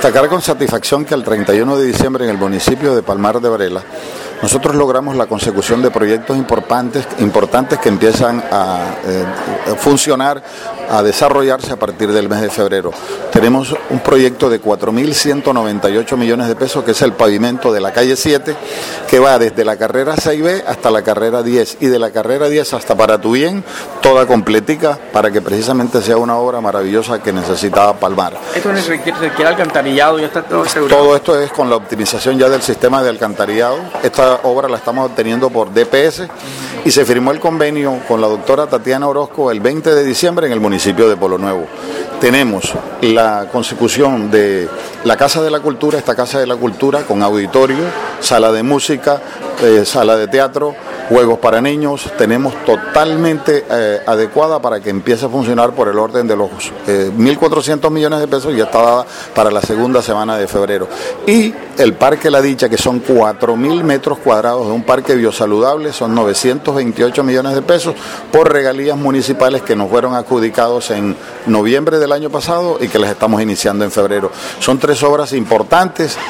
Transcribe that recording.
Destacar con satisfacción que el 31 de diciembre en el municipio de Palmar de Varela nosotros logramos la consecución de proyectos importantes que empiezan a funcionar, a desarrollarse a partir del mes de febrero. Tenemos un proyecto de 4.198 millones de pesos, que es el pavimento de la calle 7, que va desde la carrera 6B hasta la carrera 10, y de la carrera 10 hasta Paratubien, toda completica, para que precisamente sea una obra maravillosa que necesitaba Palmar. ¿Esto requiere alcantarillado? ¿Ya está todo asegurado? Todo esto es con la optimización ya del sistema de alcantarillado. Esta obra la estamos obteniendo por DPS y se firmó el convenio con la doctora Tatiana Orozco el 20 de diciembre en el municipio de Polo Nuevo. Tenemos la consecución de la Casa de la Cultura, esta Casa de la Cultura con auditorio, sala de música, sala de teatro, juegos para niños, tenemos totalmente adecuada para que empiece a funcionar por el orden de los 1.400 millones de pesos, y ya está dada para la segunda semana de febrero. Y el Parque La Dicha, que son 4.000 metros cuadrados de un parque biosaludable, son 928 millones de pesos por regalías municipales que nos fueron adjudicados en noviembre del año pasado y que las estamos iniciando en febrero. Son 3 obras importantes.